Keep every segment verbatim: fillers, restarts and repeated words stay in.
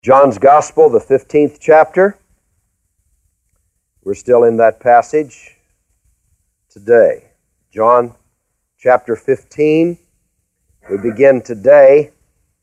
John's Gospel, the fifteenth chapter. We're still in that passage today. John chapter fifteen. We begin today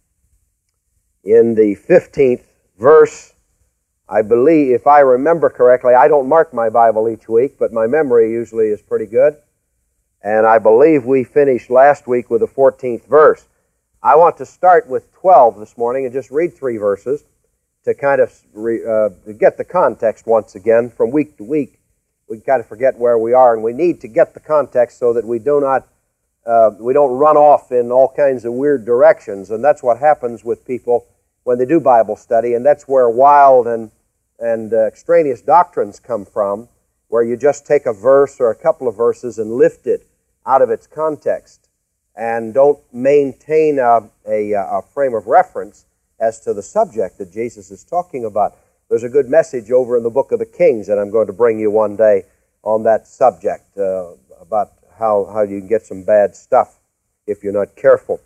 in the fifteenth verse. I believe, if I remember correctly, I don't mark my Bible each week, but my memory usually is pretty good. And I believe we finished last week with the fourteenth verse. I want to start with twelve this morning and just read three verses to kind of re, uh, to get the context once again. From week to week, we kind of forget where we are, and we need to get the context so that we do not, uh, we don't run off in all kinds of weird directions. And that's what happens with people when they do Bible study, and that's where wild and and uh, extraneous doctrines come from, where you just take a verse or a couple of verses and lift it out of its context and don't maintain a, a, a frame of reference as to the subject that Jesus is talking about. There's a good message over in the book of the Kings that I'm going to bring you one day on that subject, uh, about how, how you can get some bad stuff if you're not careful.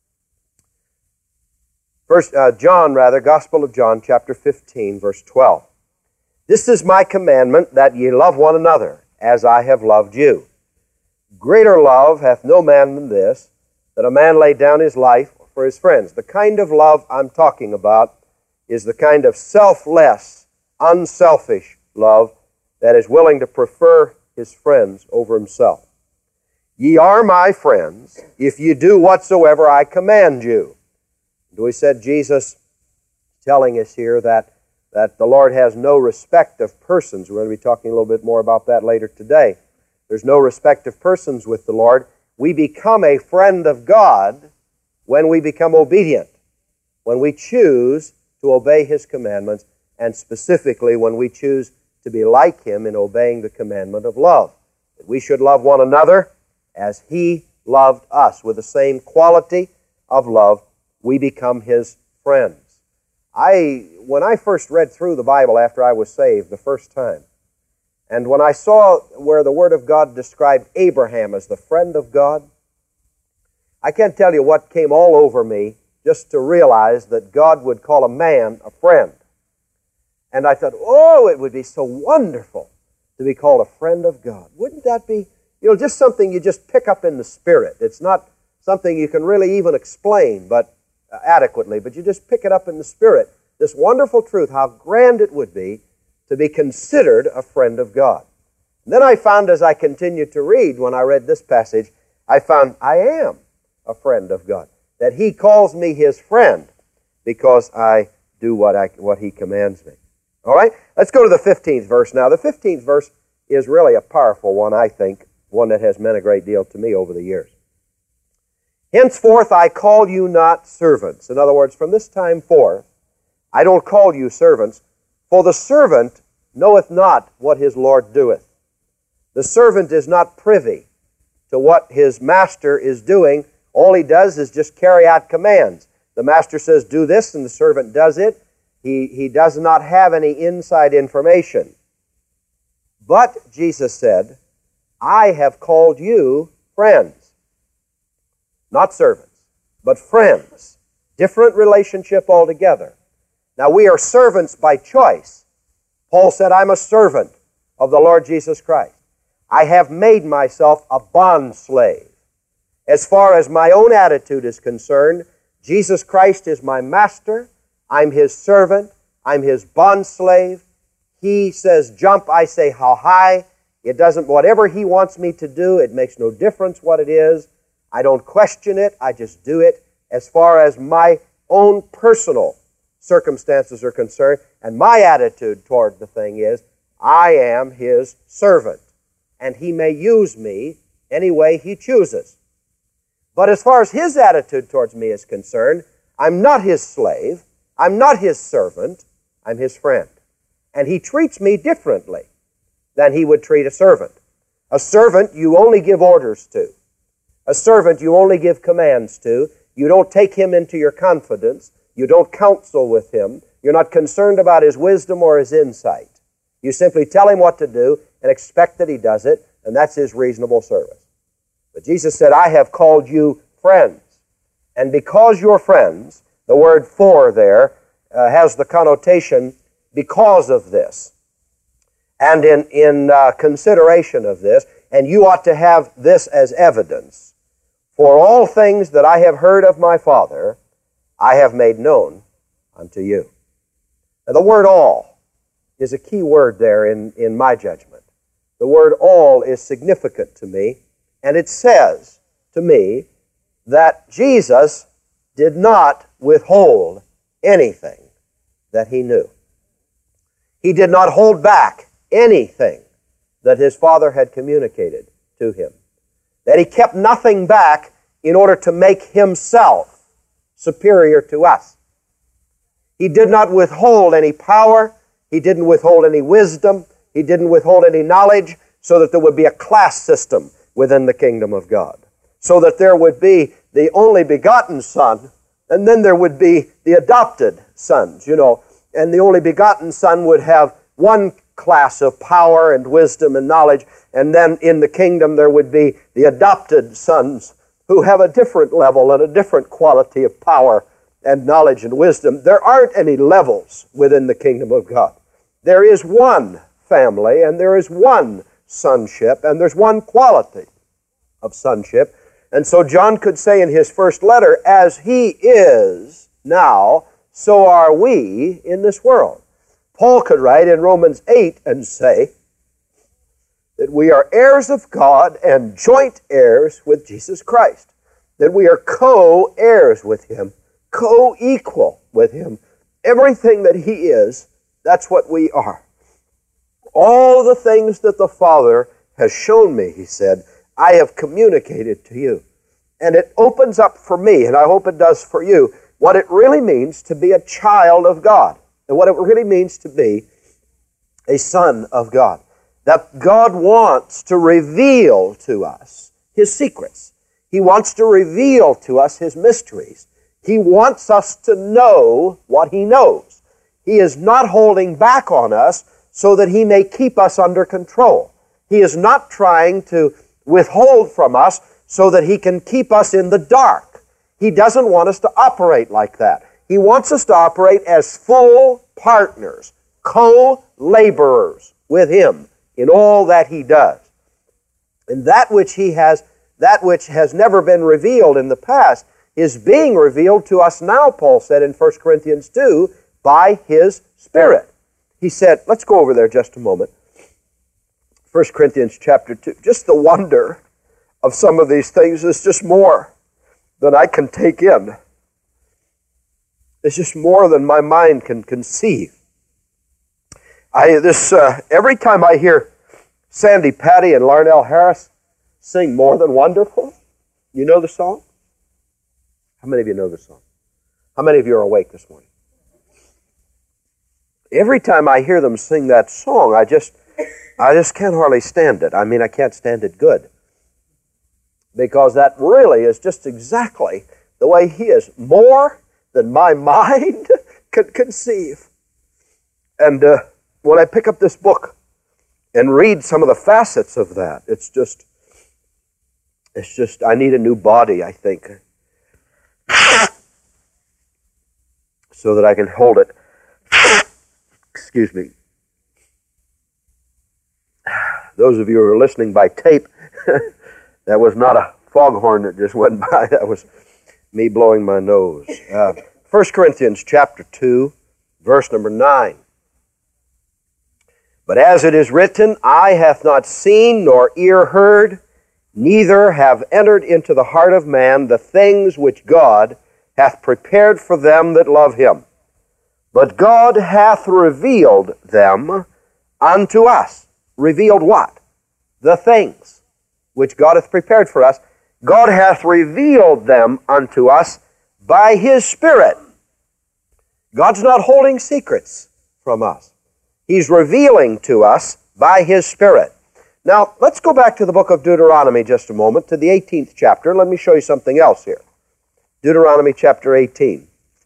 First, uh, John, rather, Gospel of John, chapter fifteen, verse twelve. This is my commandment, that ye love one another, as I have loved you. Greater love hath no man than this, that a man lay down his life for his friends. The kind of love I'm talking about is the kind of selfless, unselfish love that is willing to prefer his friends over himself. Ye are my friends, if ye do whatsoever I command you. And we said Jesus telling us here that, that the Lord has no respect of persons. We're going to be talking a little bit more about that later today. There's no respect of persons with the Lord. We become a friend of God when we become obedient, when we choose to obey His commandments, and specifically when we choose to be like Him in obeying the commandment of love. That we should love one another as He loved us. With the same quality of love, we become His friends. I, when I first read through the Bible after I was saved the first time, and when I saw where the Word of God described Abraham as the friend of God, I can't tell you what came all over me just to realize that God would call a man a friend. And I thought, oh, it would be so wonderful to be called a friend of God. Wouldn't that be, you know, just something you just pick up in the Spirit? It's not something you can really even explain but uh, adequately, but you just pick it up in the Spirit. This wonderful truth, how grand it would be to be considered a friend of God. And then I found, as I continued to read, when I read this passage, I found I am a friend of God. That He calls me His friend because I do what, I, what He commands me. All right? Let's go to the fifteenth verse now. The fifteenth verse is really a powerful one, I think, one that has meant a great deal to me over the years. Henceforth I call you not servants. In other words, from this time forth, I don't call you servants, for the servant knoweth not what his Lord doeth. The servant is not privy to what his master is doing. All he does is just carry out commands. The master says, do this, and the servant does it. He, he does not have any inside information. But, Jesus said, I have called you friends. Not servants, but friends. Different relationship altogether. Now, we are servants by choice. Paul said, I'm a servant of the Lord Jesus Christ. I have made myself a bondslave. As far as my own attitude is concerned, Jesus Christ is my master. I'm His servant. I'm His bondslave. He says, jump, I say, how high. It doesn't, whatever He wants me to do, it makes no difference what it is. I don't question it. I just do it as far as my own personal circumstances are concerned, and my attitude toward the thing is, I am His servant, and He may use me any way He chooses. But as far as His attitude towards me is concerned, I'm not His slave, I'm not His servant, I'm His friend. And He treats me differently than He would treat a servant. A servant you only give orders to. A servant you only give commands to. You don't take him into your confidence. You don't counsel with him. You're not concerned about his wisdom or his insight. You simply tell him what to do and expect that he does it, and that's his reasonable service. But Jesus said, I have called you friends. And because you're friends, the word for there uh, has the connotation because of this. And in, in uh, consideration of this, and you ought to have this as evidence. For all things that I have heard of my Father, I have made known unto you. Now, the word all is a key word there in, in my judgment. The word all is significant to me, and it says to me that Jesus did not withhold anything that he knew. He did not hold back anything that his Father had communicated to him. That he kept nothing back in order to make himself superior to us. He did not withhold any power. He didn't withhold any wisdom. He didn't withhold any knowledge, so that there would be a class system within the kingdom of God. So that there would be the only begotten Son, and then there would be the adopted sons, you know. And the only begotten Son would have one class of power and wisdom and knowledge, and then in the kingdom there would be the adopted sons who have a different level and a different quality of power and knowledge and wisdom. There aren't any levels within the kingdom of God. There is one family, and there is one sonship, and there's one quality of sonship. And so John could say in his first letter, as he is now, so are we in this world. Paul could write in Romans eight and say that we are heirs of God and joint heirs with Jesus Christ, that we are co-heirs with him, co-equal with him. Everything that he is, that's what we are. All the things that the Father has shown me, he said, I have communicated to you. And it opens up for me, and I hope it does for you, what it really means to be a child of God, and what it really means to be a son of God. That God wants to reveal to us his secrets. He wants to reveal to us his mysteries. He wants us to know what he knows. He is not holding back on us so that he may keep us under control. He is not trying to withhold from us so that he can keep us in the dark. He doesn't want us to operate like that. He wants us to operate as full partners, co-laborers with him in all that he does. And that which he has, that which has never been revealed in the past is being revealed to us now, Paul said in First Corinthians two, by his Spirit. He said, let's go over there just a moment. First Corinthians chapter two. Just the wonder of some of these things is just more than I can take in. It's just more than my mind can conceive. I this uh, every time I hear Sandy Patty and Larnell Harris sing More Than Wonderful, you know the song? How many of you know the song? How many of you are awake this morning? Every time I hear them sing that song, I just I just can't hardly stand it. I mean, I can't stand it good. Because that really is just exactly the way he is. More than my mind can conceive. And uh, when I pick up this book and read some of the facets of that, it's just, it's just, I need a new body, I think, so that I can hold it. Excuse me. Those of you who are listening by tape, that was not a foghorn that just went by. That was me blowing my nose. Uh, First Corinthians chapter two, verse number nine. But as it is written, eye hath not seen, nor ear heard, neither have entered into the heart of man the things which God hath prepared for them that love him. But God hath revealed them unto us. Revealed what? The things which God hath prepared for us. God hath revealed them unto us by his Spirit. God's not holding secrets from us. He's revealing to us by his Spirit. Now, let's go back to the book of Deuteronomy just a moment, to the eighteenth chapter. Let me show you something else here. Deuteronomy chapter eighteen.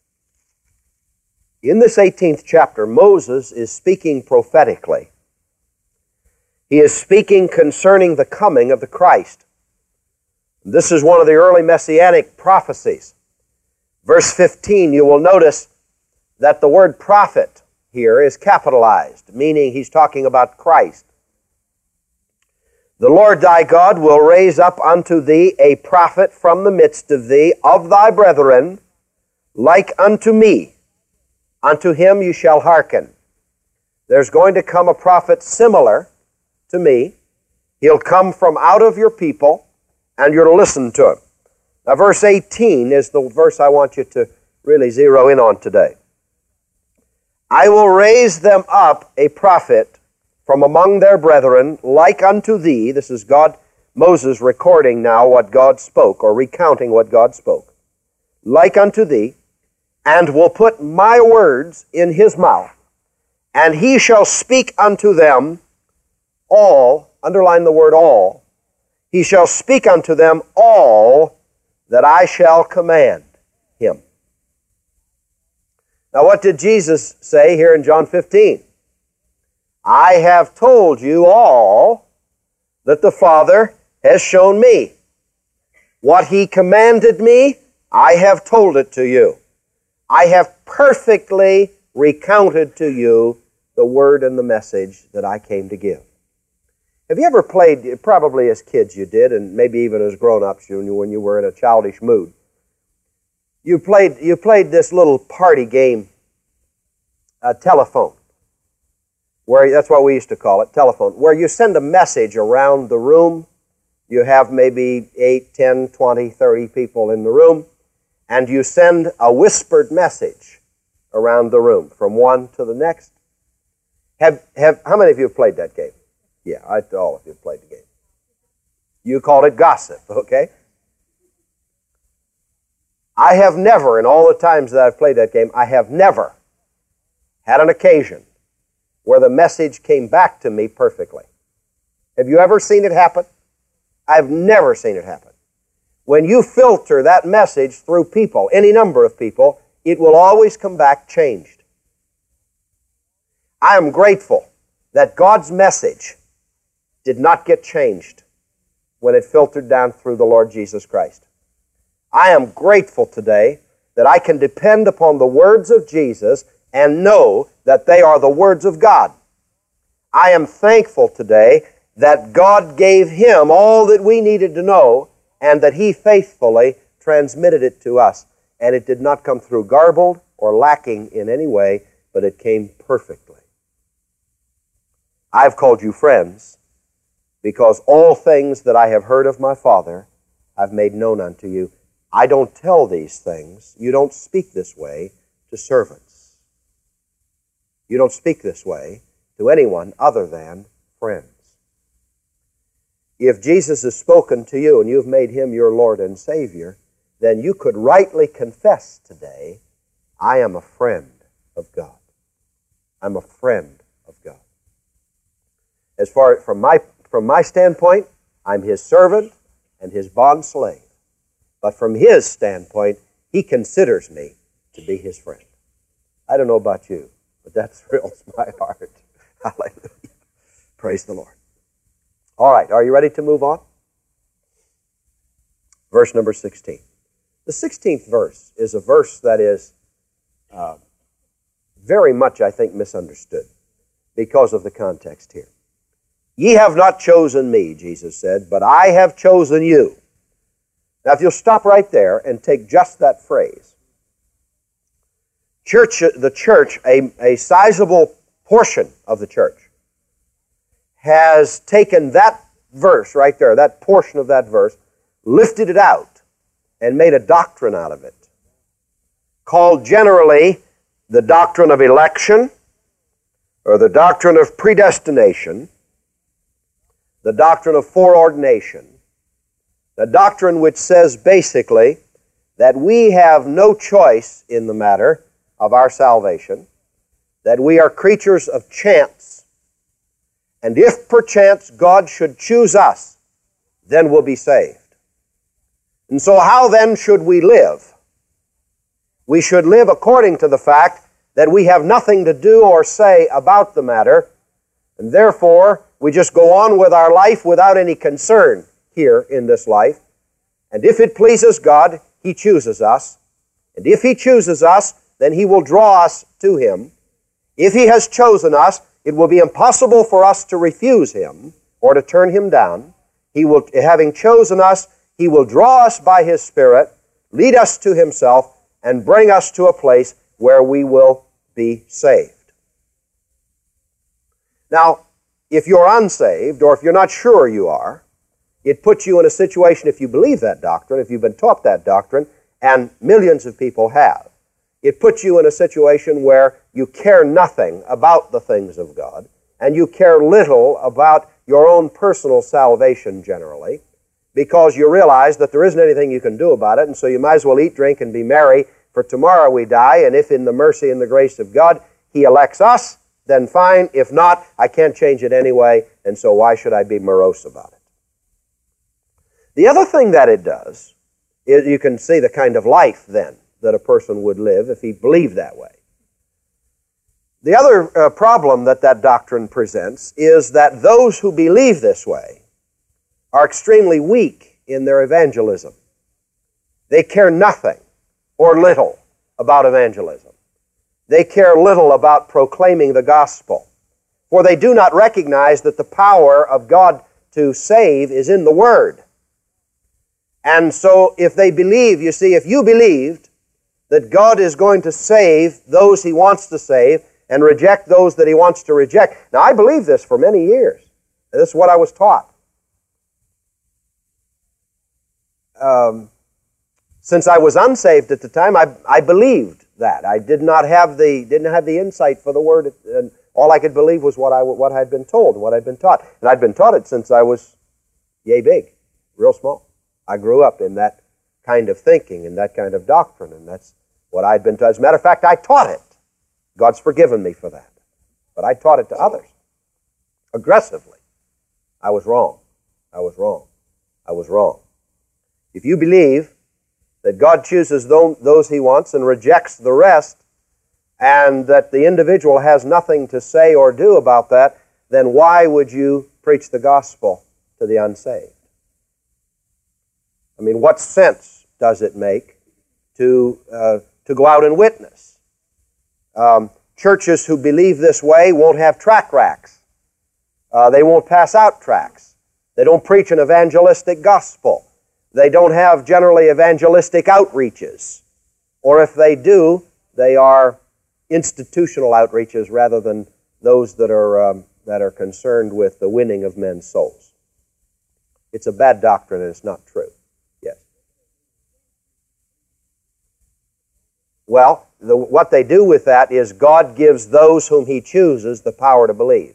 In this eighteenth chapter, Moses is speaking prophetically. He is speaking concerning the coming of the Christ. This is one of the early messianic prophecies. Verse fifteen, you will notice that the word prophet here is capitalized, meaning he's talking about Christ. The Lord thy God will raise up unto thee a prophet from the midst of thee, of thy brethren, like unto me. Unto him you shall hearken. There's going to come a prophet similar to me. He'll come from out of your people, and you're to listen to him. Now, verse eighteen is the verse I want you to really zero in on today. I will raise them up a prophet from among their brethren, like unto thee. This is God, Moses recording now what God spoke, or recounting what God spoke. Like unto thee, and will put my words in his mouth, and he shall speak unto them all, underline the word all, he shall speak unto them all that I shall command him. Now what did Jesus say here in John fifteen? I have told you all that the Father has shown me. What he commanded me, I have told it to you. I have perfectly recounted to you the word and the message that I came to give. Have you ever played, probably as kids you did, and maybe even as grown-ups when you were in a childish mood, you played, you played this little party game, uh, telephone. Where, that's what we used to call it, telephone, where you send a message around the room. You have maybe eight, ten, twenty, thirty people in the room, and you send a whispered message around the room from one to the next. Have, have, how many of you have played that game? Yeah, I, all of you have played the game. You called it gossip, okay? I have never, in all the times that I've played that game, I have never had an occasion where the message came back to me perfectly. Have you ever seen it happen? I've never seen it happen. When you filter that message through people, any number of people, it will always come back changed. I am grateful that God's message did not get changed when it filtered down through the Lord Jesus Christ. I am grateful today that I can depend upon the words of Jesus and know that they are the words of God. I am thankful today that God gave him all that we needed to know and that he faithfully transmitted it to us. And it did not come through garbled or lacking in any way, but it came perfectly. I've called you friends because all things that I have heard of my Father I've made known unto you. I don't tell these things. You don't speak this way to servants. You don't speak this way to anyone other than friends. If Jesus has spoken to you and you've made him your Lord and Savior, then you could rightly confess today, I am a friend of God. I'm a friend of God. As far from my from my standpoint, I'm his servant and his bond slave. But from his standpoint, he considers me to be his friend. I don't know about you, but that thrills my heart. Hallelujah. Praise the Lord. All right, are you ready to move on? Verse number sixteen. The sixteenth verse is a verse that is uh, very much, I think, misunderstood because of the context here. Ye have not chosen me, Jesus said, but I have chosen you. Now, if you'll stop right there and take just that phrase. Church, the church, a, a sizable portion of the church, has taken that verse right there, that portion of that verse, lifted it out, and made a doctrine out of it, called generally the doctrine of election, or the doctrine of predestination, the doctrine of foreordination, the doctrine which says basically that we have no choice in the matter of our salvation, that we are creatures of chance, and if perchance God should choose us, then we'll be saved. And so how then should we live? We should live according to the fact that we have nothing to do or say about the matter, and therefore we just go on with our life without any concern here in this life. And if it pleases God, he chooses us. And if he chooses us, then He will draw us to Him. If He has chosen us, it will be impossible for us to refuse Him or to turn Him down. He will, having chosen us, He will draw us by His Spirit, lead us to Himself, and bring us to a place where we will be saved. Now, if you're unsaved, or if you're not sure you are, it puts you in a situation, if you believe that doctrine, if you've been taught that doctrine, and millions of people have, it puts you in a situation where you care nothing about the things of God, and you care little about your own personal salvation generally, because you realize that there isn't anything you can do about it, and so you might as well eat, drink, and be merry, for tomorrow we die, and if in the mercy and the grace of God He elects us, then fine. If not, I can't change it anyway, and so why should I be morose about it? The other thing that it does is you can see the kind of life, then, that a person would live if he believed that way. The other uh, problem that that doctrine presents is that those who believe this way are extremely weak in their evangelism. They care nothing or little about evangelism. They care little about proclaiming the gospel, for they do not recognize that the power of God to save is in the Word. And so if they believe, you see, if you believed that God is going to save those He wants to save and reject those that He wants to reject. Now, I believed this for many years. This is what I was taught. Um, since I was unsaved at the time, I, I believed that. I did not have the didn't have the insight for the Word, and all I could believe was what I what I had been told, what I'd been taught, and I'd been taught it since I was yay big, real small. I grew up in that kind of thinking and that kind of doctrine, and that's what I'd been taught. As a matter of fact, I taught it. God's forgiven me for that, but I taught it to others aggressively. I was wrong. I was wrong. I was wrong. If you believe that God chooses those He wants and rejects the rest, and that the individual has nothing to say or do about that, then why would you preach the gospel to the unsaved? I mean, what sense does it make to, uh, to go out and witness? Um, churches who believe this way won't have tract racks. Uh, they won't pass out tracts. They don't preach an evangelistic gospel. They don't have generally evangelistic outreaches. Or if they do, they are institutional outreaches rather than those that are, um, that are concerned with the winning of men's souls. It's a bad doctrine and it's not true. Yes. Well, the, what they do with that is God gives those whom He chooses the power to believe.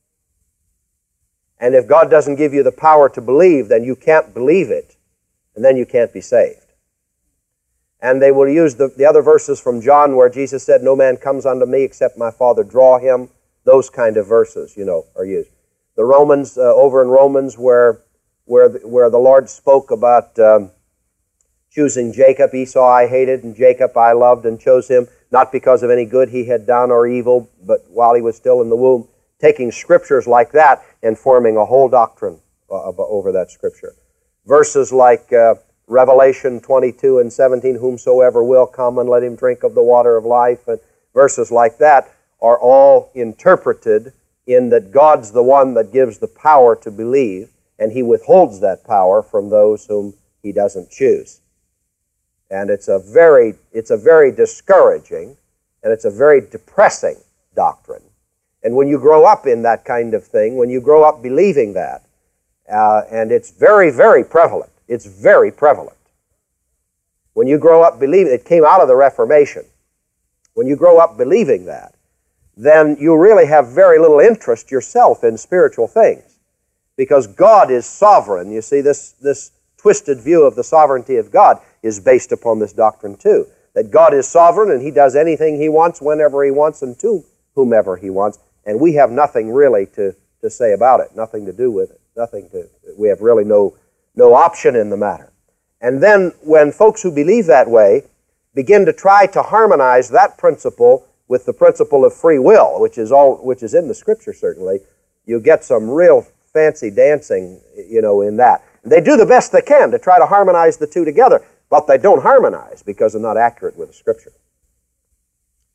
And if God doesn't give you the power to believe, then you can't believe it, and then you can't be saved. And they will use the, the other verses from John where Jesus said, "No man comes unto me except my Father draw him." Those kind of verses, you know, are used. The Romans, uh, over in Romans where, where, the, where the Lord spoke about um, choosing Jacob, Esau I hated, and Jacob I loved and chose him, not because of any good he had done or evil, but while he was still in the womb, taking scriptures like that and forming a whole doctrine uh, over that scripture. Verses like uh, Revelation twenty-two and seventeen, "Whomsoever will come and let him drink of the water of life," and verses like that are all interpreted in that God's the one that gives the power to believe, and He withholds that power from those whom He doesn't choose. And it's a very, it's a very discouraging and it's a very depressing doctrine. And when you grow up in that kind of thing, when you grow up believing that, uh, and it's very, very prevalent, it's very prevalent. When you grow up believing, it came out of the Reformation. When you grow up believing that, then you really have very little interest yourself in spiritual things, because God is sovereign. You see, this, this twisted view of the sovereignty of God is based upon this doctrine too, that God is sovereign and He does anything He wants, whenever He wants, and to whomever He wants, and we have nothing really to, to say about it, nothing to do with it, nothing to, we have really no, no option in the matter. And then when folks who believe that way begin to try to harmonize that principle with the principle of free will, which is all, which is in the Scripture certainly, you get some real fancy dancing, you know, in that. And they do the best they can to try to harmonize the two together, but they don't harmonize because they're not accurate with the Scripture.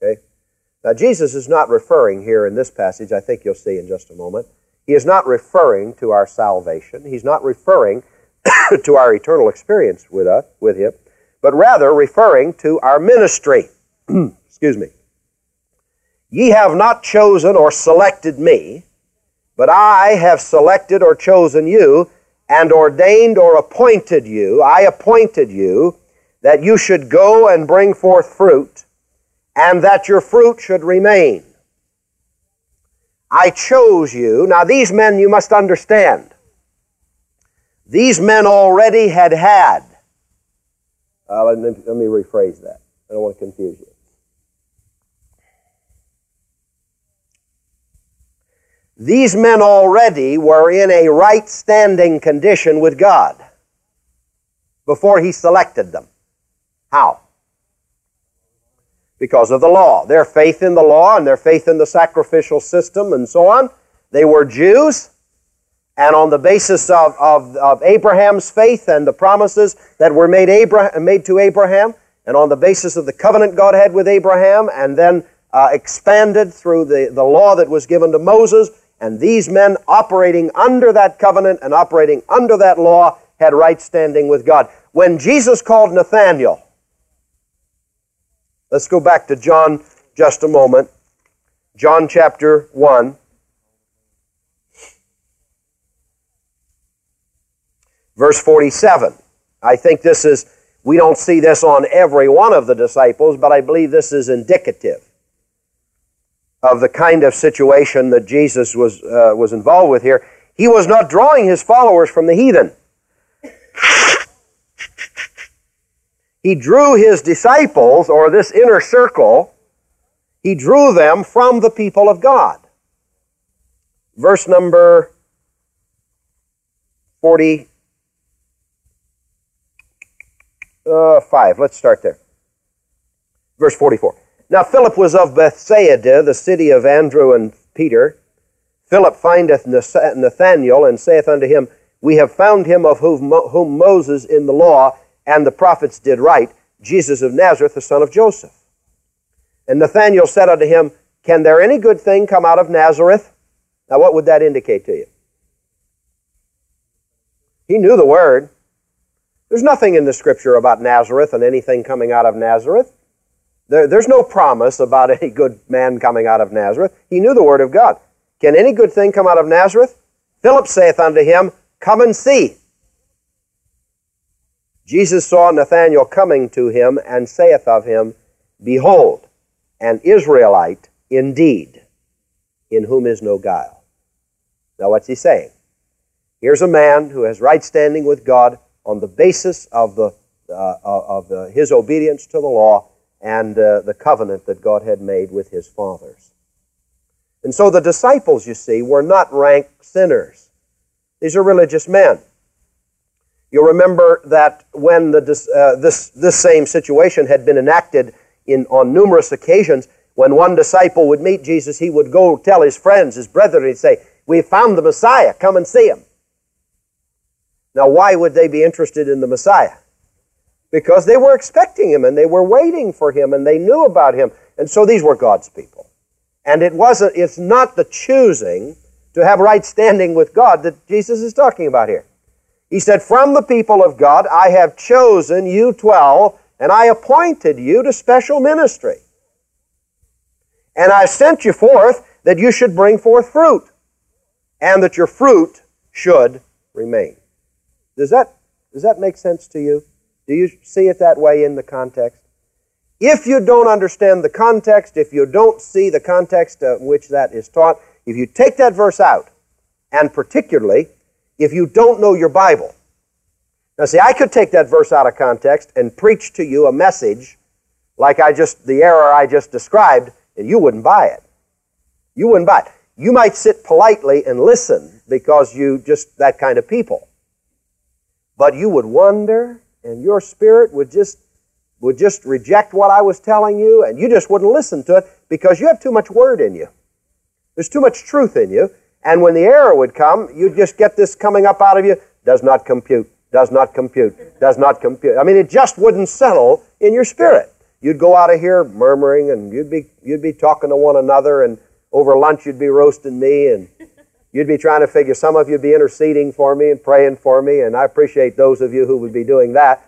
Okay? Now, Jesus is not referring here in this passage, I think you'll see in just a moment, he is not referring to our salvation. He's not referring to our eternal experience with us, with him, but rather referring to our ministry. Excuse me. Ye have not chosen or selected me, but I have selected or chosen you, and ordained or appointed you, I appointed you, that you should go and bring forth fruit, and that your fruit should remain. I chose you. Now these men, you must understand, these men already had had, uh, let, me, let me rephrase that. I don't want to confuse you. These men already were in a right standing condition with God before he selected them. How? Because of the law. Their faith in the law and their faith in the sacrificial system and so on. They were Jews, and on the basis of, of, of Abraham's faith and the promises that were made, Abraham, made to Abraham, and on the basis of the covenant God had with Abraham, and then uh, expanded through the, the law that was given to Moses, and these men operating under that covenant and operating under that law had right standing with God. When Jesus called Nathanael, let's go back to John just a moment. John chapter one. Verse forty-seven. I think this is, we don't see this on every one of the disciples, but I believe this is indicative of the kind of situation that Jesus was, uh, was involved with here. He was not drawing his followers from the heathen. He drew his disciples, or this inner circle, he drew them from the people of God. Verse number forty-five. Let's start there. Verse forty-four. Now Philip was of Bethsaida, the city of Andrew and Peter. Philip findeth Nathanael, and saith unto him, We have found him of whom Moses in the law and the prophets did write, Jesus of Nazareth, the son of Joseph. And Nathanael said unto him, Can there any good thing come out of Nazareth? Now what would that indicate to you? He knew the word. There's nothing in the Scripture about Nazareth and anything coming out of Nazareth. There, there's no promise about any good man coming out of Nazareth. He knew the word of God. Can any good thing come out of Nazareth? Philip saith unto him, Come and see. Jesus saw Nathanael coming to him, and saith of him, Behold, an Israelite indeed, in whom is no guile. Now what's he saying? Here's a man who has right standing with God on the basis of, the, uh, of the, his obedience to the law and uh, the covenant that God had made with his fathers. And so the disciples, you see, were not rank sinners. These are religious men. You'll remember that when the, uh, this, this same situation had been enacted in, on numerous occasions, when one disciple would meet Jesus, he would go tell his friends, his brethren, he'd say, We found the Messiah, come and see him. Now why would they be interested in the Messiah? Because they were expecting him, and they were waiting for him, and they knew about him. And so these were God's people. And it wasn't, it's not the choosing to have right standing with God that Jesus is talking about here. He said, From the people of God I have chosen you twelve, and I appointed you to special ministry. And I sent you forth that you should bring forth fruit, and that your fruit should remain. Does that, does that make sense to you? Do you see it that way in the context? If you don't understand the context, if you don't see the context in which that is taught, if you take that verse out, and particularly if you don't know your Bible. Now see, I could take that verse out of context and preach to you a message like I just, the error I just described, and you wouldn't buy it. You wouldn't buy it. You might sit politely and listen because you just that kind of people. But you would wonder, and your spirit would just would just reject what I was telling you, and you just wouldn't listen to it because you have too much word in you. There's too much truth in you, and when the error would come, you'd just get this coming up out of you, does not compute, does not compute, does not compute. I mean, it just wouldn't settle in your spirit. you'd go out of here murmuring, and you'd be you'd be talking to one another, and over lunch you'd be roasting me, and you'd be trying to figure, some of you'd be interceding for me and praying for me, and I appreciate those of you who would be doing that.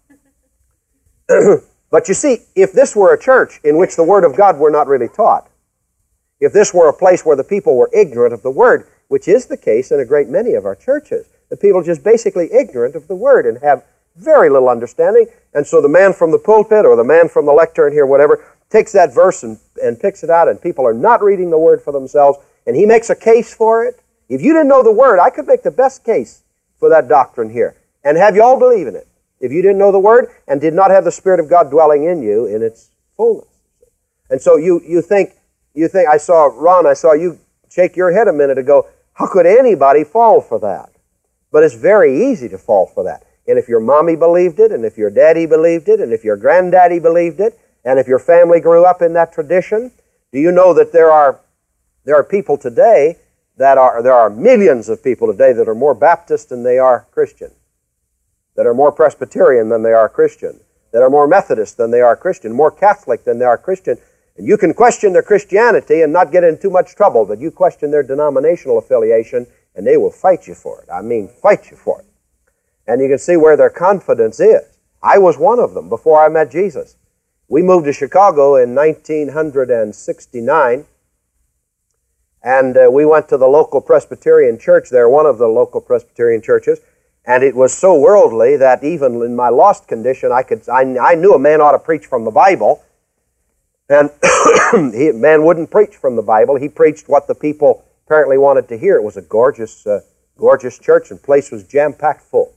But you see, if this were a church in which the Word of God were not really taught, if this were a place where the people were ignorant of the Word, which is the case in a great many of our churches, the people are just basically ignorant of the Word and have very little understanding, and so the man from the pulpit or the man from the lectern here, whatever, takes that verse and, and picks it out, and people are not reading the Word for themselves, and he makes a case for it. If you didn't know the Word, I could make the best case for that doctrine here and have you all believe in it. If you didn't know the Word and did not have the Spirit of God dwelling in you in its fullness. And so you, you think, you think, I saw, Ron, I saw you shake your head a minute ago, how could anybody fall for that? But it's very easy to fall for that. And if your mommy believed it, and if your daddy believed it, and if your granddaddy believed it, and if your family grew up in that tradition, do you know that there are there are people today that are, there are millions of people today that are more Baptist than they are Christian, that are more Presbyterian than they are Christian, that are more Methodist than they are Christian, more Catholic than they are Christian. And you can question their Christianity and not get in too much trouble, but you question their denominational affiliation, and they will fight you for it. I mean, fight you for it. And you can see where their confidence is. I was one of them before I met Jesus. We moved to Chicago in nineteen sixty-nine, and uh, we went to the local Presbyterian church there, one of the local Presbyterian churches, and it was so worldly that even in my lost condition, I could I, I knew a man ought to preach from the Bible, and he, man wouldn't preach from the Bible. He preached what the people apparently wanted to hear. It was a gorgeous, uh, gorgeous church, and the place was jam-packed full.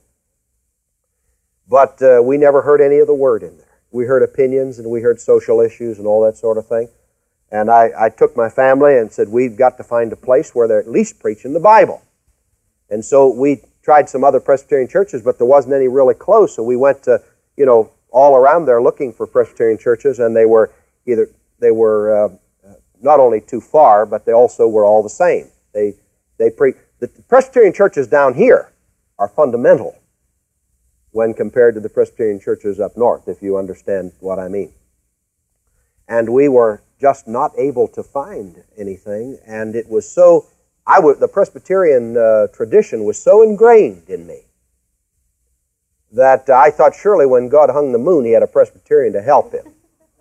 But uh, we never heard any of the Word in there. We heard opinions, and we heard social issues and all that sort of thing. And I, I took my family and said, we've got to find a place where they're at least preaching the Bible. And so we tried some other Presbyterian churches, but there wasn't any really close. So we went to, you know, all around there looking for Presbyterian churches, and they were either, they were uh, not only too far, but they also were all the same. They, they pre- the Presbyterian churches down here are fundamental when compared to the Presbyterian churches up north, if you understand what I mean. And we were just not able to find anything, and it was so, I would, the Presbyterian uh, tradition was so ingrained in me that uh, I thought surely when God hung the moon, He had a Presbyterian to help Him.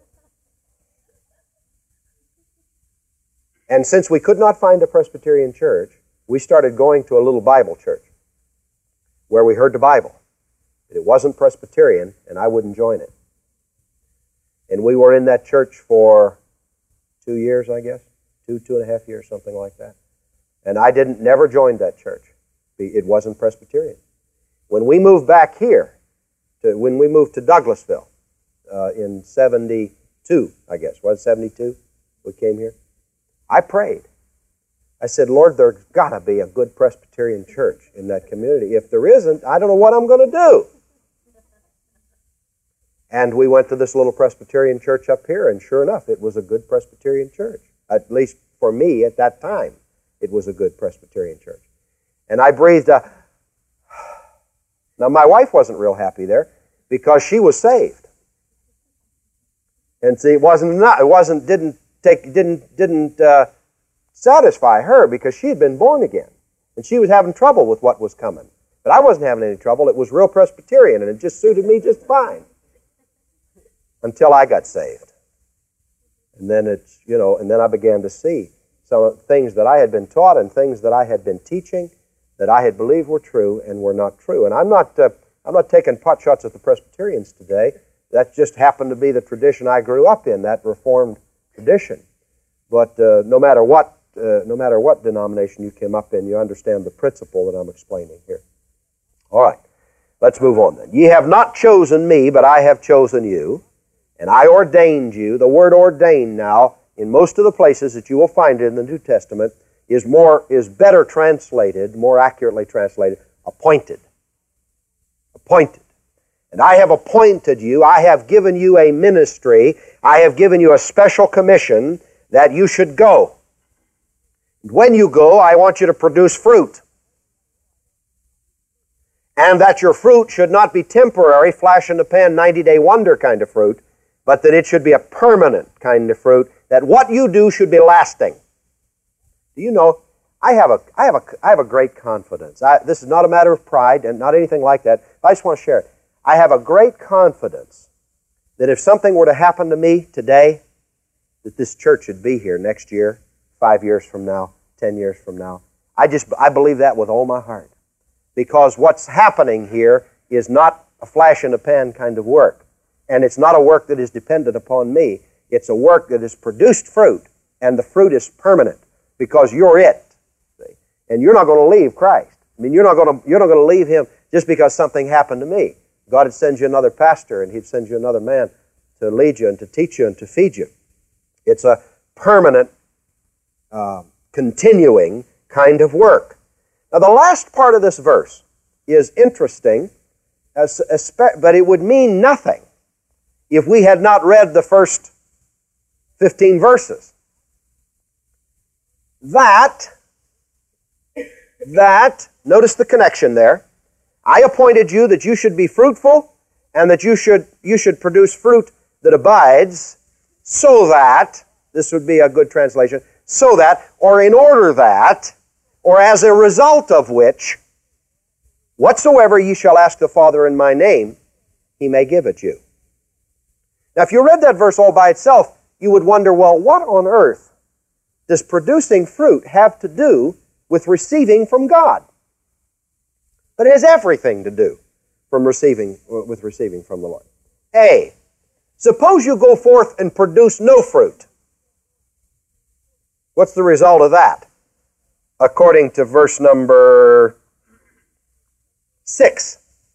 And since we could not find a Presbyterian church, we started going to a little Bible church where we heard the Bible. It wasn't Presbyterian, and I wouldn't join it. And we were in that church for two years, I guess, two, two and a half years, something like that. And I didn't, never joined that church. It wasn't Presbyterian. When we moved back here, to, when we moved to Douglasville uh, in seventy-two, I guess, was it seventy-two we came here? I prayed. I said, Lord, there's got to be a good Presbyterian church in that community. If there isn't, I don't know what I'm going to do. And we went to this little Presbyterian church up here, and sure enough, it was a good Presbyterian church. At least for me at that time, it was a good Presbyterian church. And I breathed a... Now, my wife wasn't real happy there because she was saved. And see, it wasn't, not, it wasn't, didn't take, didn't, didn't uh, satisfy her because she had been born again. And she was having trouble with what was coming. But I wasn't having any trouble. It was real Presbyterian, and it just suited me just fine. Until I got saved. And then it's, you know, and then I began to see some of the things that I had been taught and things that I had been teaching that I had believed were true and were not true. And I'm not, uh, I'm not taking pot shots at the Presbyterians today. That just happened to be the tradition I grew up in, that Reformed tradition. But uh, no matter what, uh, no matter what denomination you came up in, you understand the principle that I'm explaining here. All right, let's move on then. Ye have not chosen me, but I have chosen you. And I ordained you. The word ordained now, in most of the places that you will find it in the New Testament, is more is better translated, more accurately translated, appointed. Appointed. And I have appointed you, I have given you a ministry, I have given you a special commission that you should go. And when you go, I want you to produce fruit. And that your fruit should not be temporary, flash in the pan, ninety-day wonder kind of fruit, but that it should be a permanent kind of fruit, that what you do should be lasting. Do you know, I have a, I have a, I have a great confidence. I, this is not a matter of pride and not anything like that. I just want to share it. I have a great confidence that if something were to happen to me today, that this church should be here next year, five years from now, ten years from now. I just, I believe that with all my heart. Because what's happening here is not a flash in the pan kind of work. And it's not a work that is dependent upon me. It's a work that has produced fruit, and the fruit is permanent because you're it. See? And you're not going to leave Christ. I mean, you're not going to, you're not going to leave Him just because something happened to me. God would send you another pastor, and He'd send you another man to lead you and to teach you and to feed you. It's a permanent, uh, continuing kind of work. Now, the last part of this verse is interesting, as, as, but it would mean nothing if we had not read the first fifteen verses. That, that, notice the connection there. I appointed you that you should be fruitful and that you should, you should produce fruit that abides, so that, this would be a good translation, so that, or in order that, or as a result of which, whatsoever ye shall ask the Father in my name, He may give it you. Now, if you read that verse all by itself, you would wonder, well, what on earth does producing fruit have to do with receiving from God? But it has everything to do from receiving, with receiving from the Lord. A, suppose you go forth and produce no fruit. What's the result of that? According to verse number six.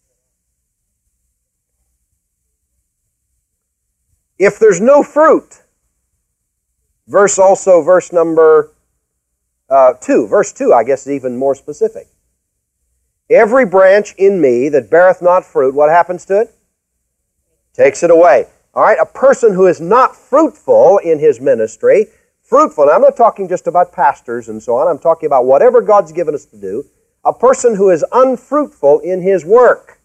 If there's no fruit, verse also, verse number uh, two, verse two, I guess, is even more specific. Every branch in me that beareth not fruit, what happens to it? Takes it away. All right, a person who is not fruitful in his ministry, fruitful, now I'm not talking just about pastors and so on, I'm talking about whatever God's given us to do, a person who is unfruitful in his work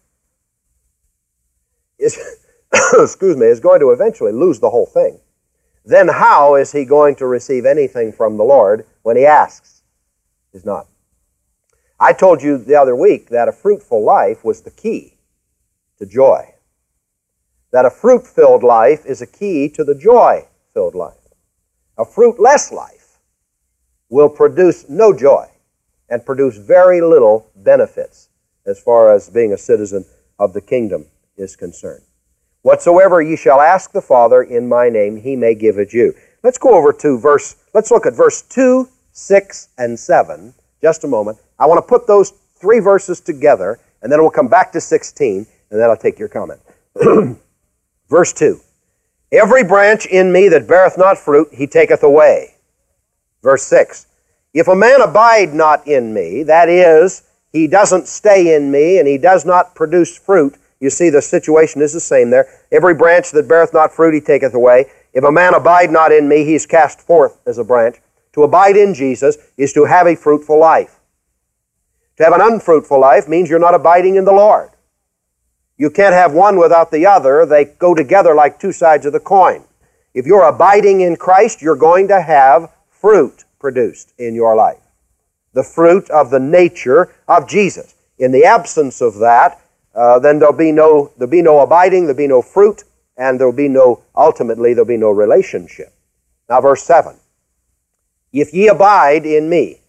is, excuse me, is going to eventually lose the whole thing. Then how is he going to receive anything from the Lord when he asks? He's not. I told you the other week that a fruitful life was the key to joy. That a fruit-filled life is a key to the joy-filled life. A fruitless life will produce no joy and produce very little benefits as far as being a citizen of the kingdom is concerned. Whatsoever ye shall ask the Father in my name, He may give it you. Let's go over to verse, let's look at verse two, six, and seven. Just a moment. I want to put those three verses together, and then we'll come back to sixteen, and then I'll take your comment. Verse two. Every branch in me that beareth not fruit, He taketh away. Verse six. If a man abide not in me, that is, he doesn't stay in me, and he does not produce fruit, you see the situation is the same there. Every branch that beareth not fruit, He taketh away. If a man abide not in me, he is cast forth as a branch. To abide in Jesus is to have a fruitful life. To have an unfruitful life means you're not abiding in the Lord. You can't have one without the other. They go together like two sides of the coin. If you're abiding in Christ, you're going to have fruit produced in your life. The fruit of the nature of Jesus. In the absence of that, uh, then there'll be no there'll be no abiding, there'll be no fruit, and there'll be no, ultimately, there'll be no relationship. Now, verse seven. If ye abide in me.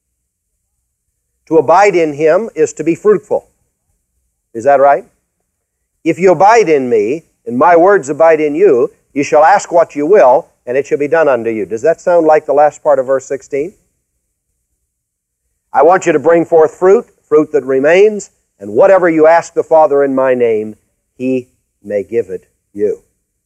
To abide in Him is to be fruitful. Is that right? If you abide in me, and my words abide in you, you shall ask what you will, and it shall be done unto you. Does that sound like the last part of verse sixteen? I want you to bring forth fruit, fruit that remains, and whatever you ask the Father in my name, He may give it you.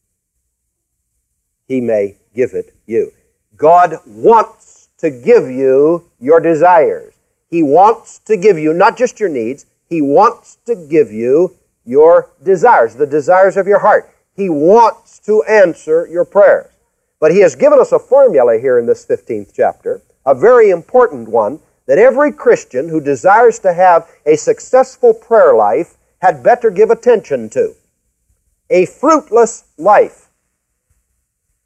He may give it you. God wants to give you your desires. He wants to give you not just your needs, He wants to give you your desires, the desires of your heart. He wants to answer your prayers. But He has given us a formula here in this fifteenth chapter, a very important one, that every Christian who desires to have a successful prayer life had better give attention to. A fruitless life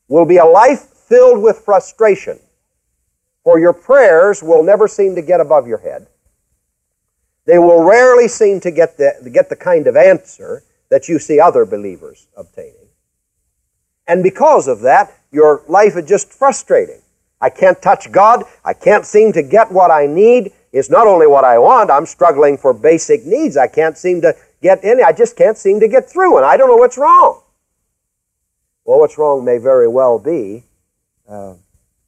will be a life filled with frustration, for your prayers will never seem to get above your head. They will rarely seem to get the, to get the kind of answer that you see other believers obtaining. And because of that, your life is just frustrating. I can't touch God. I can't seem to get what I need. It's not only what I want. I'm struggling for basic needs. I can't seem to get any. I just can't seem to get through, and I don't know what's wrong. Well, what's wrong may very well be, uh, uh,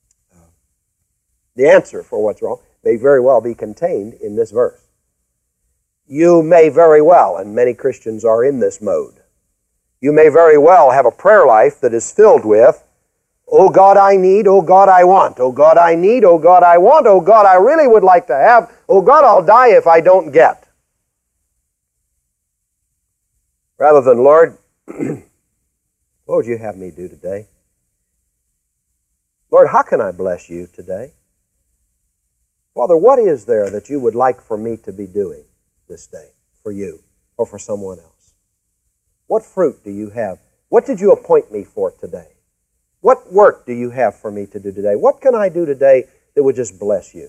the answer for what's wrong may very well be contained in this verse. You may very well, and many Christians are in this mode, you may very well have a prayer life that is filled with, oh God, I need, oh God, I want, oh God, I need, oh God, I want, oh God, I really would like to have, oh God, I'll die if I don't get. Rather than, Lord, what would you have me do today? Lord, how can I bless you today? Father, what is there that you would like for me to be doing this day for you or for someone else? What fruit do you have? What did you appoint me for today? What work do you have for me to do today? What can I do today that would just bless you?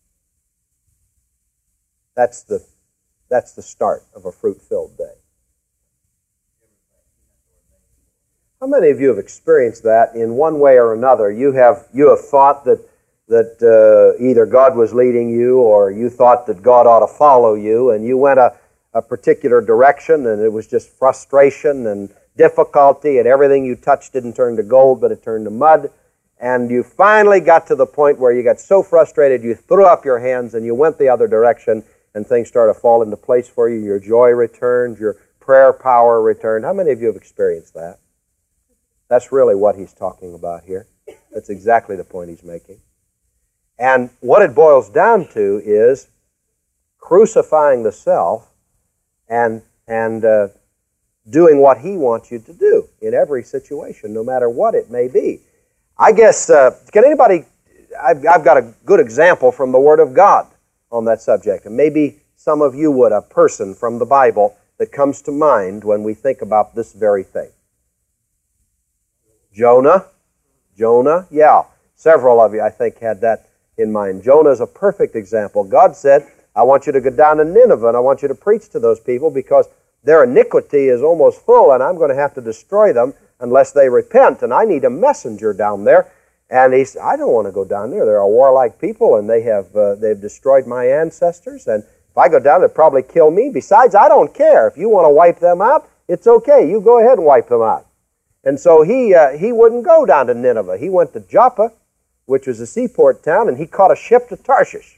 That's the, that's the start of a fruit-filled day. How many of you have experienced that in one way or another? You have, you have thought that, that uh, either God was leading you or you thought that God ought to follow you, and you went a, a particular direction, and it was just frustration and difficulty, and everything you touched didn't turn to gold, but it turned to mud. And you finally got to the point where you got so frustrated you threw up your hands and you went the other direction, and things started to fall into place for you. Your joy returned, your prayer power returned. How many of you have experienced that? That's really what he's talking about here. That's exactly the point he's making. And what it boils down to is crucifying the self and, and uh, doing what he wants you to do in every situation, no matter what it may be. I guess, uh, can anybody, I've, I've got a good example from the Word of God on that subject, and maybe some of you would, a person from the Bible that comes to mind when we think about this very thing. Jonah, Jonah, yeah, several of you, I think, had that in mind. Jonah is a perfect example. God said, I want you to go down to Nineveh, and I want you to preach to those people because their iniquity is almost full, and I'm going to have to destroy them unless they repent, and I need a messenger down there. And he said, I don't want to go down there. They're a warlike people, and they have uh, they've destroyed my ancestors, and if I go down, they'll probably kill me. Besides, I don't care. If you want to wipe them out, it's okay. You go ahead and wipe them out. And so he uh, he wouldn't go down to Nineveh. He went to Joppa, which was a seaport town, and he caught a ship to Tarshish.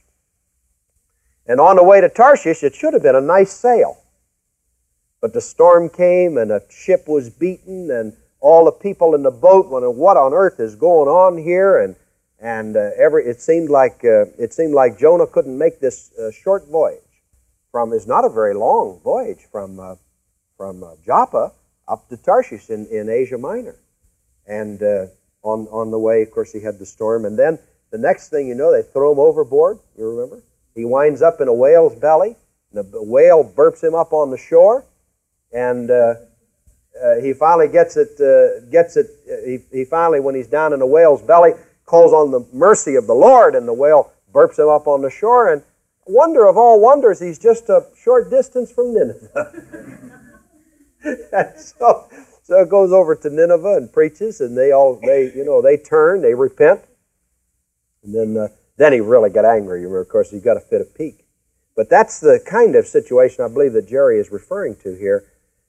And on the way to Tarshish, it should have been a nice sail. But the storm came, and the ship was beaten, and all the people in the boat went, what on earth is going on here? And and uh, every it seemed like uh, it seemed like Jonah couldn't make this uh, short voyage from. It's not a very long voyage from uh, from uh, Joppa up to Tarshish in, in Asia Minor. And uh, on, on the way, of course, he had the storm. And then the next thing you know, they throw him overboard, you remember? He winds up in a whale's belly. And the whale burps him up on the shore. And uh, uh, he finally gets it, uh, gets it uh, he, he finally, when he's down in the whale's belly, calls on the mercy of the Lord, and the whale burps him up on the shore. And wonder of all wonders, he's just a short distance from Nineveh. And so, so it goes over to Nineveh and preaches, and they all they you know they turn, they repent, and then uh, then he really got angry. You remember, of course, he got a fit of pique. But that's the kind of situation I believe that Jerry is referring to here.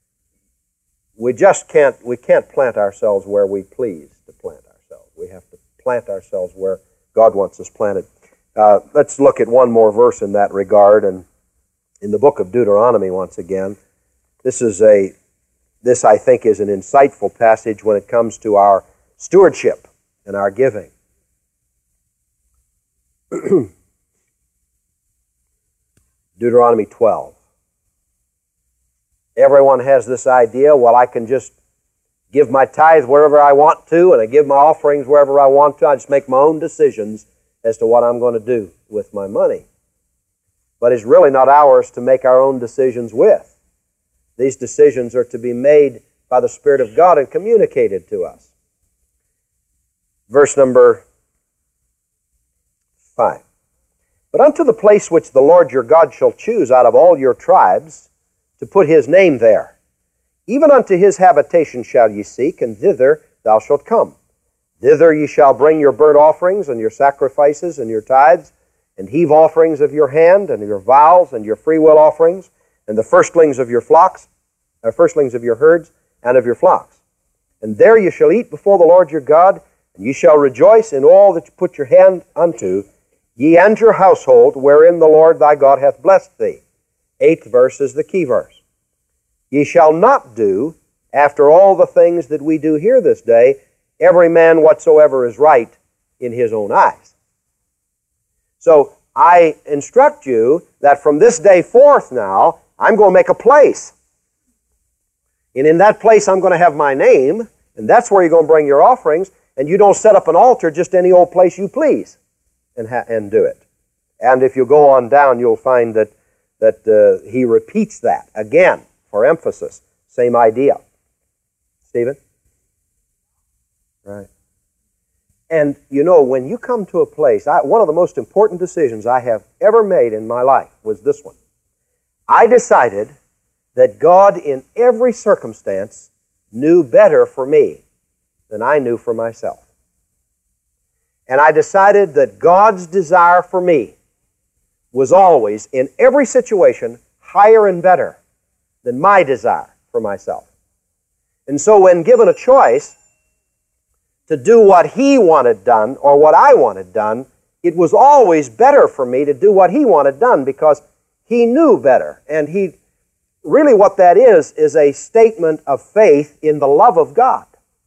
We just can't we can't plant ourselves where we please to plant ourselves. We have to plant ourselves where God wants us planted. Uh, let's look at one more verse in that regard, and in the book of Deuteronomy once again. This is a This, I think, is an insightful passage when it comes to our stewardship and our giving. Deuteronomy twelve. Everyone has this idea, well, I can just give my tithe wherever I want to, and I give my offerings wherever I want to. I just make my own decisions as to what I'm going to do with my money. But it's really not ours to make our own decisions with. These decisions are to be made by the Spirit of God and communicated to us. Verse number five. But unto the place which the Lord your God shall choose out of all your tribes, to put his name there, even unto his habitation shall ye seek, and thither thou shalt come. Thither ye shall bring your burnt offerings, and your sacrifices, and your tithes, and heave offerings of your hand, and your vows, and your freewill offerings, and the firstlings of your flocks, or firstlings of your herds, and of your flocks. And there ye shall eat before the Lord your God, and ye shall rejoice in all that you put your hand unto, ye and your household, wherein the Lord thy God hath blessed thee. Eighth verse is the key verse. Ye shall not do after all the things that we do here this day, every man whatsoever is right in his own eyes. So I instruct you that from this day forth now, I'm going to make a place. And in that place I'm going to have my name, and that's where you're going to bring your offerings, and you don't set up an altar just any old place you please and, ha- and do it. And if you go on down, you'll find that, that uh, he repeats that again for emphasis. Same idea. Stephen? Right. And you know, when you come to a place, I, one of the most important decisions I have ever made in my life was this one. I decided that God in every circumstance knew better for me than I knew for myself. And I decided that God's desire for me was always, in every situation, higher and better than my desire for myself. And so when given a choice to do what He wanted done or what I wanted done, it was always better for me to do what He wanted done because He knew better. And He, really what that is, is a statement of faith in the love of God.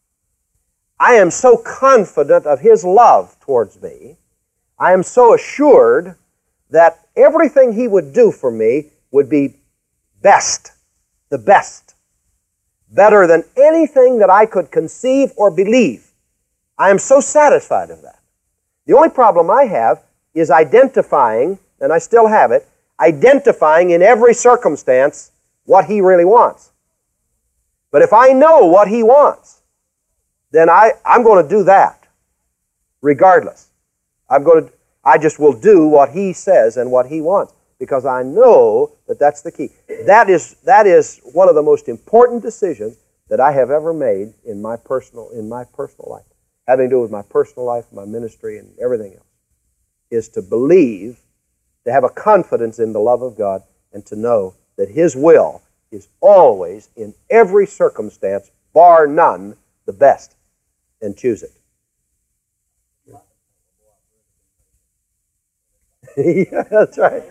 I am so confident of His love towards me. I am so assured that everything He would do for me would be best, the best, better than anything that I could conceive or believe. I am so satisfied of that. The only problem I have is identifying, and I still have it, identifying in every circumstance what He really wants. But if I know what He wants, then I, I'm going to do that, regardless. I'm going to, I just will do what He says and what He wants, because I know that that's the key. That is, that is one of the most important decisions that I have ever made in my personal, in my personal life, having to do with my personal life, my ministry, and everything else, is to believe, to have a confidence in the love of God, and to know that His will is always, in every circumstance, bar none, the best, and choose it. Yeah, that's right.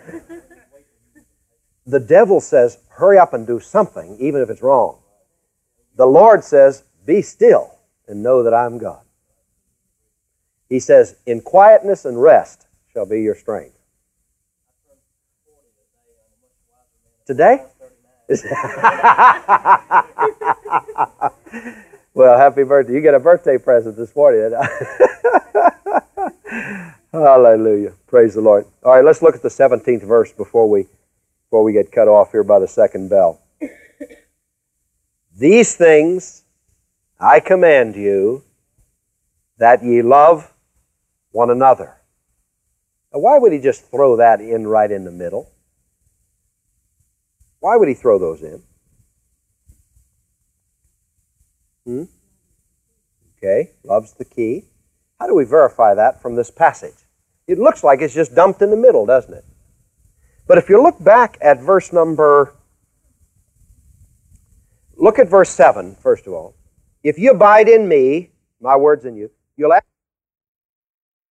The devil says, hurry up and do something, even if it's wrong. The Lord says, be still and know that I'm God. He says, in quietness and rest shall be your strength. Today? Well, happy birthday. You get a birthday present this morning. Hallelujah. Praise the Lord. All right, let's look at the seventeenth verse before we, before we get cut off here by the second bell. These things I command you, that ye love one another. Now, why would he just throw that in right in the middle? Why would he throw those in? Hmm? Okay, love's the key. How do we verify that from this passage? It looks like it's just dumped in the middle, doesn't it? But if you look back at verse number, look at verse seven, first of all. If you abide in me, my words in you, you'll ask